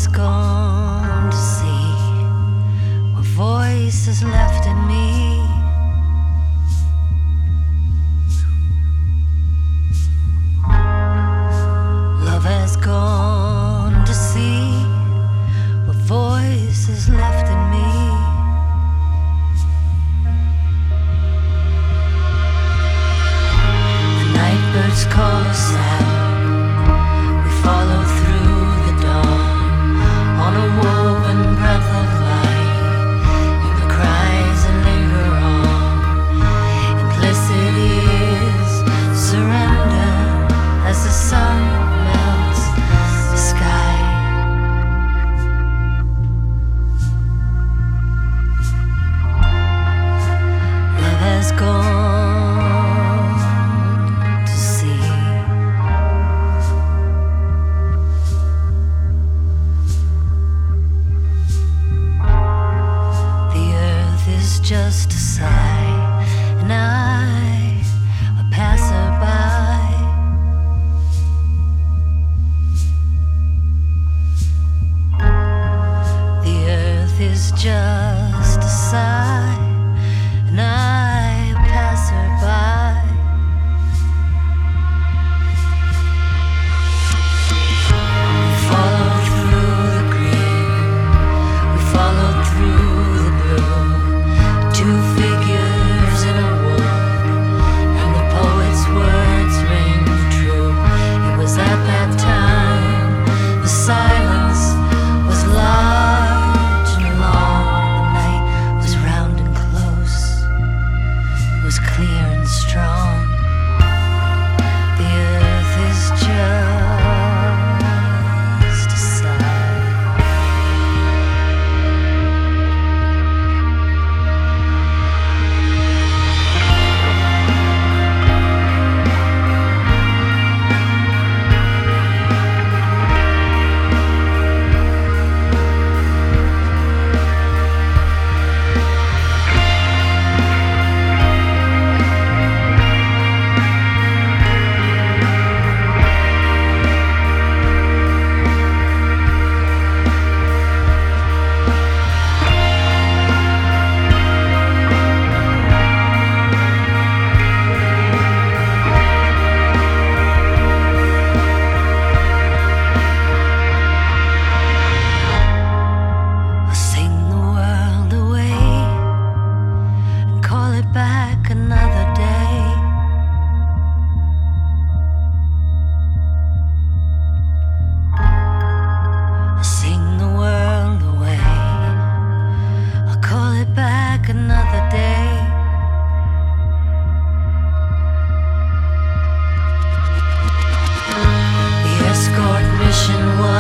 gone to see what voice is left in me. Love has gone to see what voice is left in me. The night birds call us out. We follow through the dawn on a woven breath of light, and the cries that linger on. Implicit is surrender as the sun melts the sky. Love has gone to sea. The earth is just a sigh, and I, a passerby. The earth is just a sigh, and I, a passerby. We follow through the green, we follow through the blue. Two figures in a wood, and the poet's words ring true. It was at that time the silence was large and long. The night was round and close, it was clear and strong. The earth is just a sigh. I'll sing the world away and call it back another day. I'll sing the world away, I'll call it back another day. The escort mission was